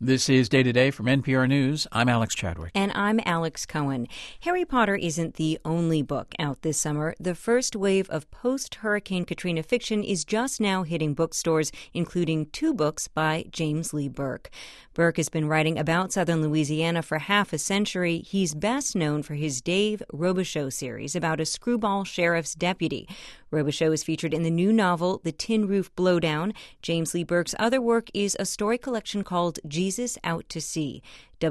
This is Day to Day from NPR News. I'm Alex Chadwick. And I'm Alex Cohen. Harry Potter isn't the only book out this summer. The first wave of post-Hurricane Katrina fiction is just now hitting bookstores, including 2 books by James Lee Burke. Burke has been writing about southern Louisiana for half a century. He's best known for his Dave Robichaux series about a screwball sheriff's deputy. Robichaux is featured in the new novel, The Tin Roof Blowdown. James Lee Burke's other work is a story collection called Jesus Out to Sea.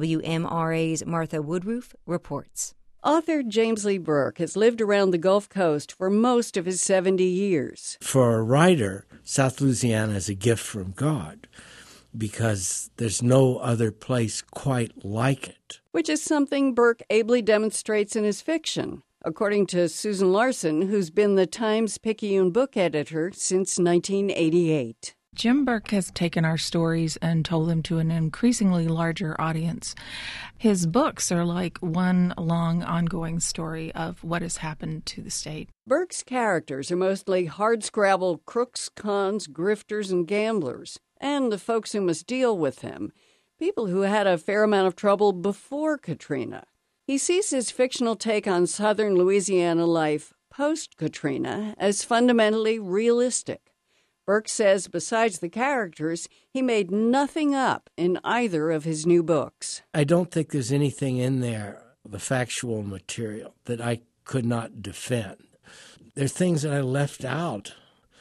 WMRA's Martha Woodruff reports. Author James Lee Burke has lived around the Gulf Coast for most of his 70 years. For a writer, South Louisiana is a gift from God because there's no other place quite like it. Which is something Burke ably demonstrates in his fiction, according to Susan Larson, who's been the Times-Picayune book editor since 1988. Jim Burke has taken our stories and told them to an increasingly larger audience. His books are like one long ongoing story of what has happened to the state. Burke's characters are mostly hardscrabble crooks, cons, grifters, and gamblers, and the folks who must deal with them, people who had a fair amount of trouble before Katrina. He sees his fictional take on southern Louisiana life post-Katrina as fundamentally realistic. Burke says besides the characters, he made nothing up in either of his new books. I don't think there's anything in there, the factual material, that I could not defend. There are things that I left out.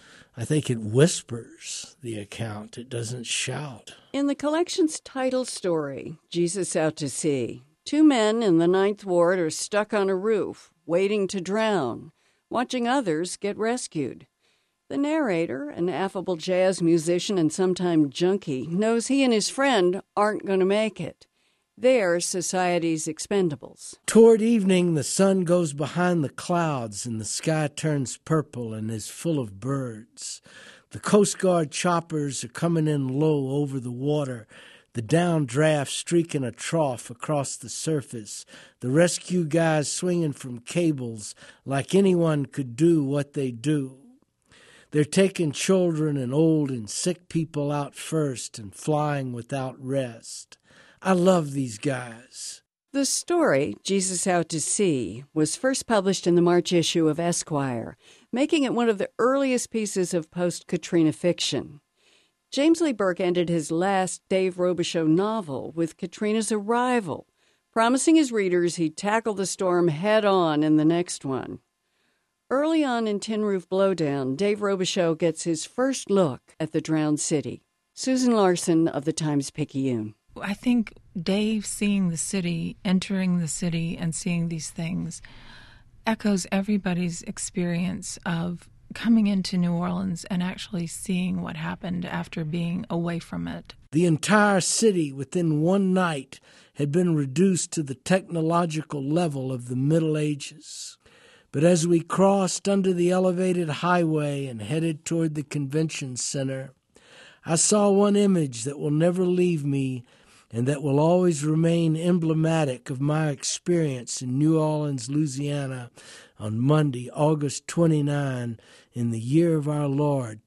I think it whispers the account. It doesn't shout. In the collection's title story, Jesus Out to Sea, 2 men in the 9th Ward are stuck on a roof, waiting to drown, watching others get rescued. The narrator, an affable jazz musician and sometime junkie, knows he and his friend aren't going to make it. They're society's expendables. Toward evening, the sun goes behind the clouds and the sky turns purple and is full of birds. The Coast Guard choppers are coming in low over the water, the downdraft streaking a trough across the surface, the rescue guys swinging from cables like anyone could do what they do. They're taking children and old and sick people out first and flying without rest. I love these guys. The story, Jesus Out to Sea, was first published in the March issue of Esquire, making it one of the earliest pieces of post-Katrina fiction. James Lee Burke ended his last Dave Robichaux novel with Katrina's arrival, promising his readers he'd tackle the storm head-on in the next one. Early on in Tin Roof Blowdown, Dave Robichaux gets his first look at the drowned city. Susan Larson of the Times-Picayune. I think Dave seeing the city, entering the city and seeing these things echoes everybody's experience of coming into New Orleans and actually seeing what happened after being away from it. The entire city within one night had been reduced to the technological level of the Middle Ages. But as we crossed under the elevated highway and headed toward the convention center, I saw one image that will never leave me and that will always remain emblematic of my experience in New Orleans, Louisiana, on Monday, August 29, in the year of our Lord,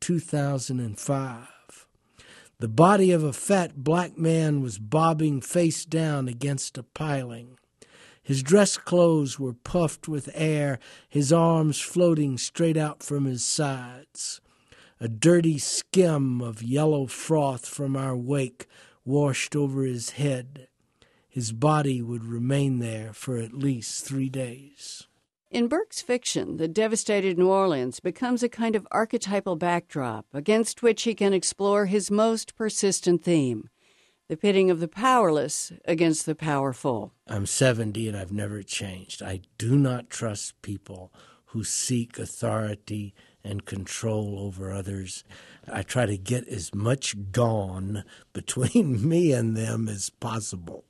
2005. The body of a fat black man was bobbing face down against a piling. His dress clothes were puffed with air, his arms floating straight out from his sides. A dirty skim of yellow froth from our wake washed over his head. His body would remain there for at least 3 days. In Burke's fiction, the devastated New Orleans becomes a kind of archetypal backdrop against which he can explore his most persistent theme, the pitting of the powerless against the powerful. I'm 70 and I've never changed. I do not trust people who seek authority and control over others. I try to get as much gone between me and them as possible.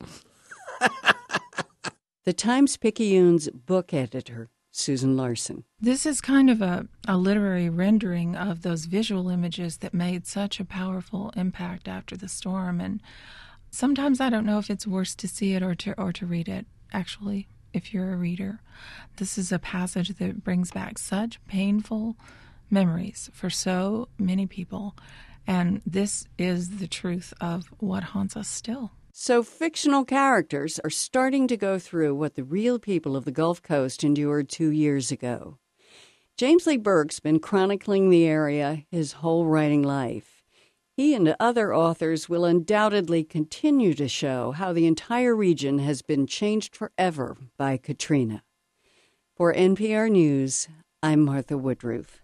The Times-Picayune's book editor, Susan Larson. This is kind of a literary rendering of those visual images that made such a powerful impact after the storm. And sometimes I don't know if it's worse to see it or to read it, actually, if you're a reader. This is a passage that brings back such painful memories for so many people. And this is the truth of what haunts us still. So fictional characters are starting to go through what the real people of the Gulf Coast endured 2 years ago. James Lee Burke's been chronicling the area his whole writing life. He and other authors will undoubtedly continue to show how the entire region has been changed forever by Katrina. For NPR News, I'm Martha Woodruff.